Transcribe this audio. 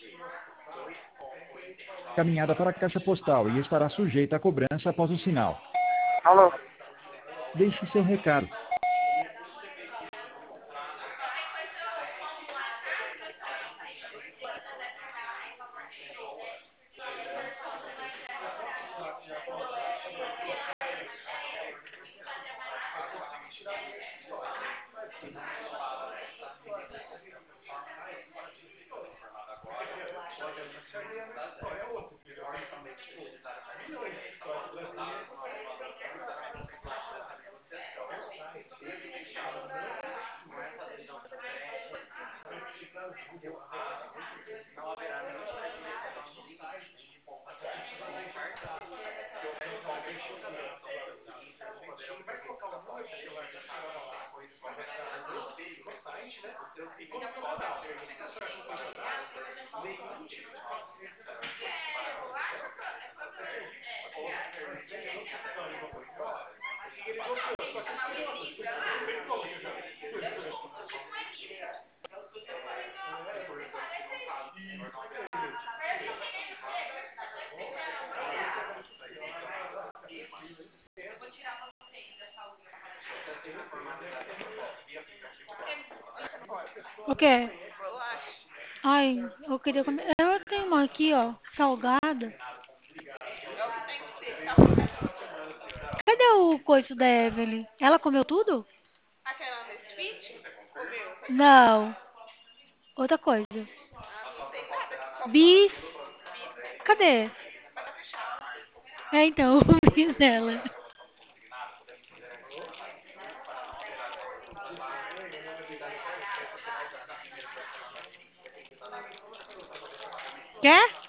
Caminhada para a caixa postal e estará sujeita à cobrança após o sinal. Alô? Deixe seu recado. O quê? Ai, eu queria comer. Eu tenho uma aqui, ó, salgada. Cadê o coiso da Evelyn? Ela comeu tudo? Não, outra coisa. Bis. Cadê? É, então, o bis dela. Quer?